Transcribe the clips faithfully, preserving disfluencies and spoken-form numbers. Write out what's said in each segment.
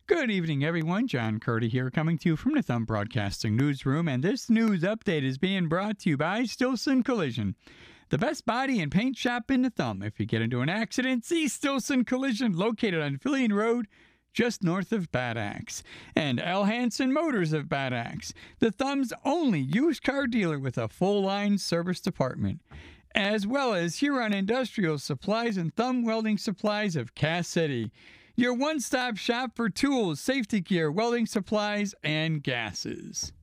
Good evening, everyone. John Curdy here, coming to you from the Thumb Broadcasting Newsroom, and this news update is being brought to you by Stilson Collision, the best body and paint shop in the Thumb. If you get into an accident, see Stilson Collision, located on Fillion Road, just north of Bad Axe. And Al Hansen Motors of Bad Axe, the Thumb's only used car dealer with a full-line service department, as well as Huron Industrial Supplies and Thumb Welding Supplies of Cass City, your one-stop shop for tools, safety gear, welding supplies, and gases.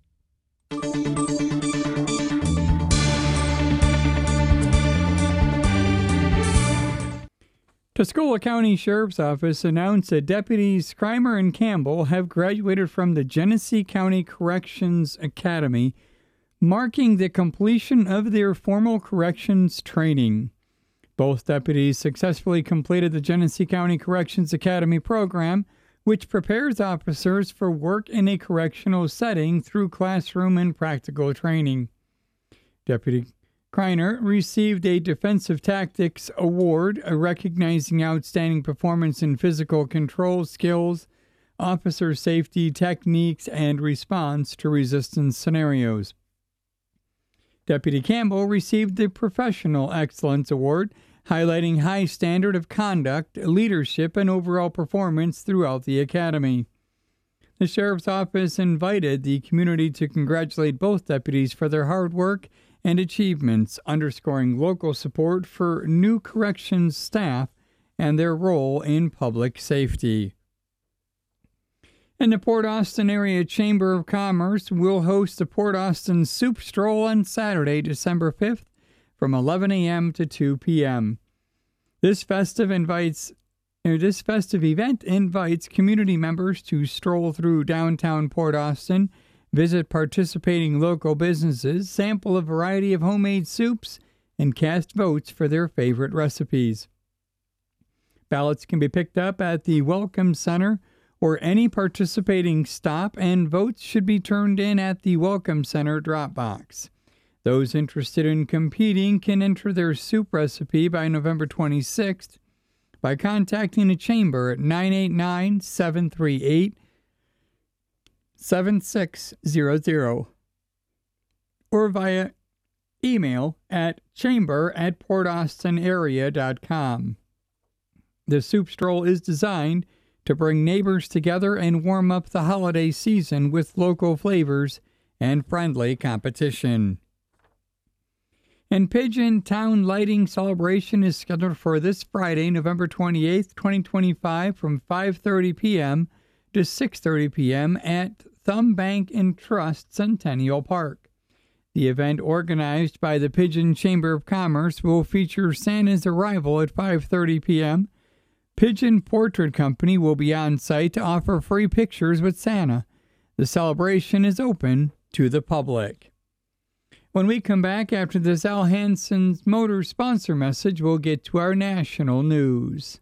Tuscola County Sheriff's Office announced that Deputies Crimer and Campbell have graduated from the Genesee County Corrections Academy, marking the completion of their formal corrections training. Both deputies successfully completed the Genesee County Corrections Academy program, which prepares officers for work in a correctional setting through classroom and practical training. Deputy Kreiner received a Defensive Tactics Award, recognizing outstanding performance in physical control skills, officer safety techniques, and response to resistance scenarios. Deputy Campbell received the Professional Excellence Award, highlighting high standard of conduct, leadership, and overall performance throughout the academy. The Sheriff's Office invited the community to congratulate both deputies for their hard work and achievements, underscoring local support for new corrections staff and their role in public safety. And the Port Austin Area Chamber of Commerce will host the Port Austin Soup Stroll on Saturday, December fifth, from eleven a.m. to two p.m. This festive invites or this festive event invites community members to stroll through downtown Port Austin, visit participating local businesses, sample a variety of homemade soups, and cast votes for their favorite recipes. Ballots can be picked up at the Welcome Center or any participating stop, and votes should be turned in at the Welcome Center drop box. Those interested in competing can enter their soup recipe by November twenty-sixth by contacting the Chamber at nine eight nine, seven three eight, seven six zero zero or via email at chamber at port austin area dot com. The soup stroll is designed to bring neighbors together and warm up the holiday season with local flavors and friendly competition. And Pigeon Town Lighting Celebration is scheduled for this Friday, November twenty-eighth, twenty twenty-five, from five thirty p.m. to six thirty p.m. at Thumb Bank and Trust Centennial Park. The event, organized by the Pigeon Chamber of Commerce, will feature Santa's arrival at five thirty p.m. Pigeon Portrait Company will be on site to offer free pictures with Santa. The celebration is open to the public. When we come back after this Al Hansen's Motor sponsor message, we'll get to our national news.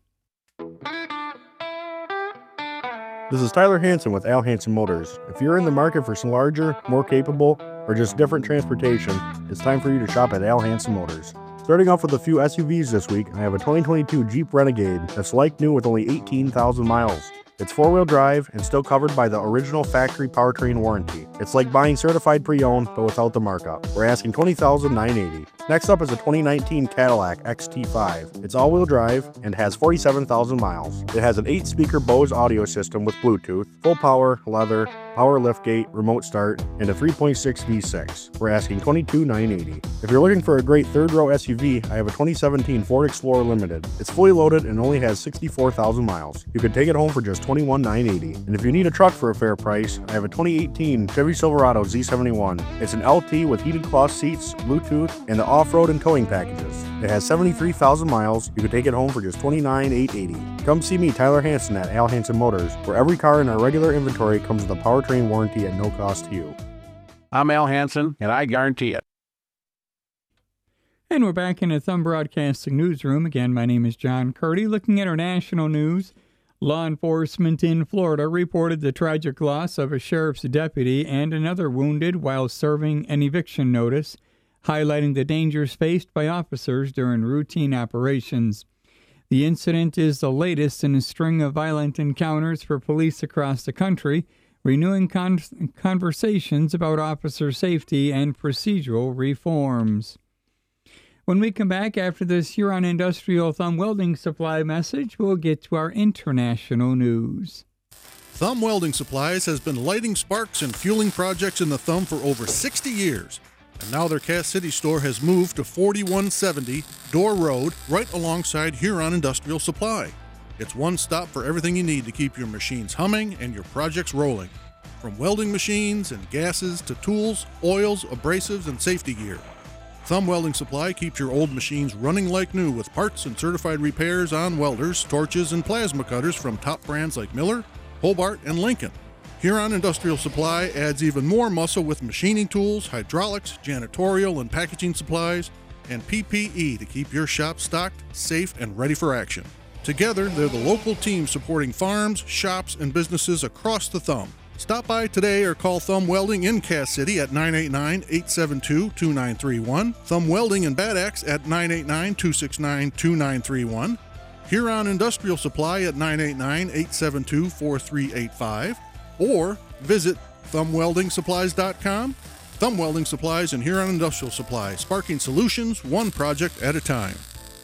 This is Tyler Hansen with Al Hansen Motors. If you're in the market for some larger, more capable, or just different transportation, it's time for you to shop at Al Hansen Motors. Starting off with a few S U Vs this week, I have a twenty twenty-two Jeep Renegade that's like new with only eighteen thousand miles. It's four-wheel drive and still covered by the original factory powertrain warranty. It's like buying certified pre-owned, but without the markup. We're asking twenty thousand nine hundred eighty dollars. Next up is a twenty nineteen Cadillac X T five. It's all-wheel drive and has forty-seven thousand miles. It has an eight-speaker Bose audio system with Bluetooth, full power, leather, power liftgate, remote start, and a three point six V six. We're asking twenty-two thousand nine hundred eighty dollars. If you're looking for a great third-row S U V, I have a twenty seventeen Ford Explorer Limited. It's fully loaded and only has sixty-four thousand miles. You can take it home for just twenty-one thousand nine hundred eighty dollars. And if you need a truck for a fair price, I have a twenty eighteen Chevy Silverado Z seventy-one. It's an L T with heated cloth seats, Bluetooth, and the off-road and towing packages. It has seventy-three thousand miles. You can take it home for just twenty-nine thousand eight hundred eighty dollars. Come see me, Tyler Hansen, at Al Hansen Motors, where every car in our regular inventory comes with a powertrain warranty at no cost to you. I'm Al Hansen, and I guarantee it. And we're back in the Thumb Broadcasting Newsroom. Again, my name is John Curdy. Looking at our national news, law enforcement in Florida reported the tragic loss of a sheriff's deputy and another wounded while serving an eviction notice, highlighting the dangers faced by officers during routine operations. The incident is the latest in a string of violent encounters for police across the country, renewing con- conversations about officer safety and procedural reforms. When we come back after this Huron Industrial Thumb Welding Supply message, we'll get to our international news. Thumb Welding Supplies has been lighting sparks and fueling projects in the Thumb for over sixty years. And now their Cass City store has moved to forty-one seventy Door Road, right alongside Huron Industrial Supply. It's one stop for everything you need to keep your machines humming and your projects rolling. From welding machines and gases to tools, oils, abrasives, and safety gear. Thumb Welding Supply keeps your old machines running like new with parts and certified repairs on welders, torches, and plasma cutters from top brands like Miller, Hobart, and Lincoln. Huron Industrial Supply adds even more muscle with machining tools, hydraulics, janitorial and packaging supplies, and P P E to keep your shop stocked, safe, and ready for action. Together, they're the local team supporting farms, shops, and businesses across the Thumb. Stop by today or call Thumb Welding in Cass City at nine eight nine, eight seven two, two nine three one, Thumb Welding in Bad Axe at nine eight nine, two six nine, two nine three one, Huron Industrial Supply at nine eight nine, eight seven two, four three eight five, or visit thumb welding supplies dot com. Thumb Welding Supplies and Huron Industrial Supply, sparking solutions one project at a time.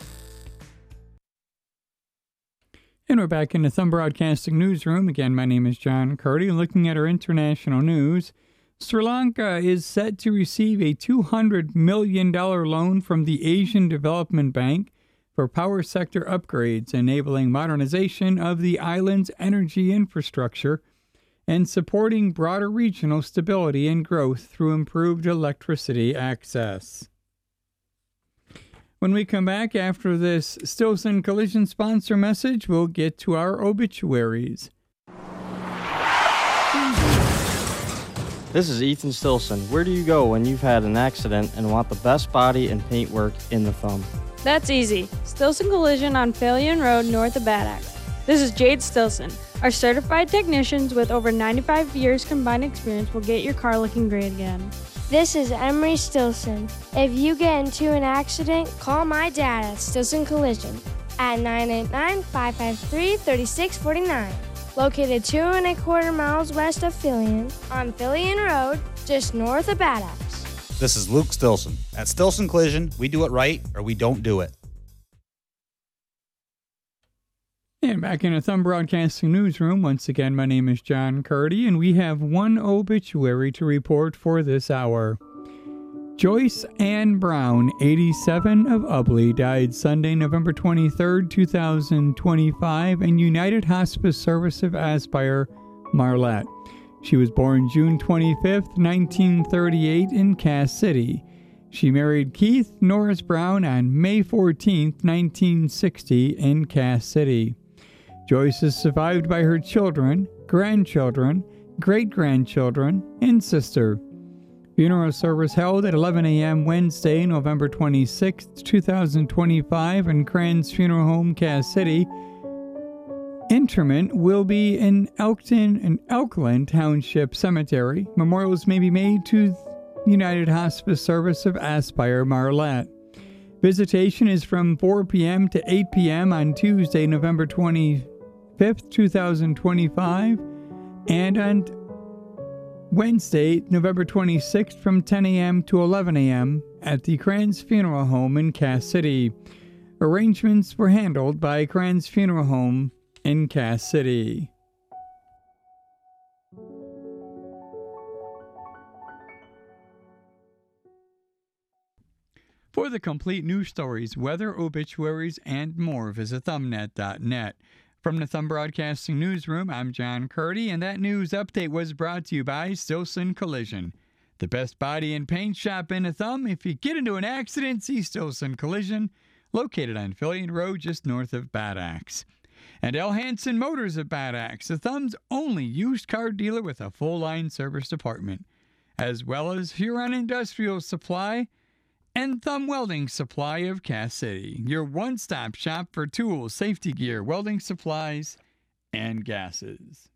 And we're back in the Thumb Broadcasting Newsroom. Again, my name is John Curdy. Looking at our international news, Sri Lanka is set to receive a two hundred million dollars loan from the Asian Development Bank for power sector upgrades, enabling modernization of the island's energy infrastructure and supporting broader regional stability and growth through improved electricity access. When we come back after this Stillson Collision sponsor message, we'll get to our obituaries. This is Ethan Stillson. Where do you go when you've had an accident and want the best body and paint work in the Thumb? That's easy. Stillson Collision on Phalion Road north of Bad Axe. This is Jade Stillson. Our certified technicians with over ninety-five years combined experience will get your car looking great again. This is Emery Stillson. If you get into an accident, call my dad at Stillson Collision at nine eight nine, five five three, three six four nine. Located two and a quarter miles west of Phalion on Phalion Road, just north of Bad Axe. This is Luke Stillson. At Stillson Collision, we do it right or we don't do it. And back in the Thumb Broadcasting Newsroom, once again, my name is John Curdy, and we have one obituary to report for this hour. Joyce Ann Brown, eighty-seven, of Ubley, died Sunday, November twenty-third, two thousand twenty-five, in United Hospice Service of Aspire, Marlette. She was born June twenty-fifth, nineteen thirty-eight, in Cass City. She married Keith Norris Brown on May fourteenth, nineteen sixty, in Cass City. Joyce is survived by her children, grandchildren, great-grandchildren, and sister. Funeral service held at eleven a.m. Wednesday, November twenty-sixth, two thousand twenty-five, in Kranz Funeral Home, Cass City. Interment will be in Elkton and Elkland Township Cemetery. Memorials may be made to United Hospice Service of Aspire, Marlette. Visitation is from four p.m. to eight p.m. on Tuesday, November twenty-fifth, two thousand twenty-five, and on Wednesday, November twenty-sixth, from ten a.m. to eleven a.m. at the Kranz Funeral Home in Cass City. Arrangements were handled by Kranz Funeral Home in Cass City. For the complete news stories, weather, obituaries, and more, visit thumbnet dot net. From the Thumb Broadcasting Newsroom, I'm John Curdy, and that news update was brought to you by Stillson Collision, the best body and paint shop in the Thumb. If you get into an accident, see Stillson Collision, located on Phalion Road just north of Bad Axe. And L. Hansen Motors of Bad Axe, the Thumb's only used car dealer with a full-line service department, as well as Huron Industrial Supply and Thumb Welding Supply of Cass City, your one-stop shop for tools, safety gear, welding supplies, and gases.